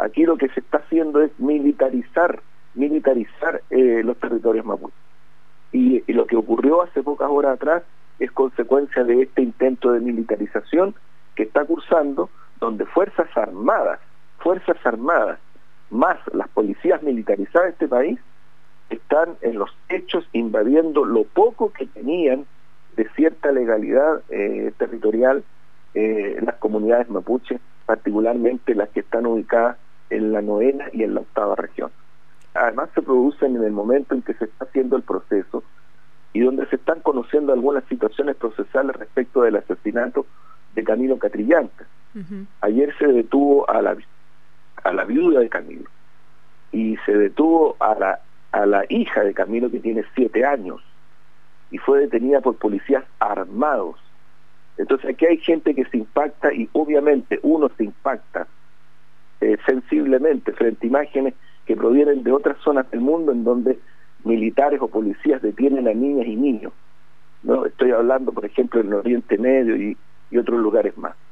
Aquí lo que se está haciendo es militarizar los territorios mapuches. Y lo que ocurrió hace pocas horas atrás es consecuencia de este intento de militarización que está cursando, donde Fuerzas Armadas, más las policías militarizadas de este país, están en los hechos invadiendo lo poco que tenían de cierta legalidad territorial las comunidades mapuches, particularmente las que están ubicadas en la 9ª y en la 8ª región. Además se producen en el momento en que se está haciendo el proceso y donde se están conociendo algunas situaciones procesales respecto del asesinato de Camilo Catrillanca. Ayer se detuvo a la viuda de Camilo y se detuvo a la hija de Camilo, que tiene 7 años, y fue detenida por policías armados. Entonces aquí hay gente que se impacta, y obviamente uno se impacta sensiblemente frente a imágenes que provienen de otras zonas del mundo en donde militares o policías detienen a niñas y niños, ¿no? Estoy hablando, por ejemplo, en el Oriente Medio y otros lugares más.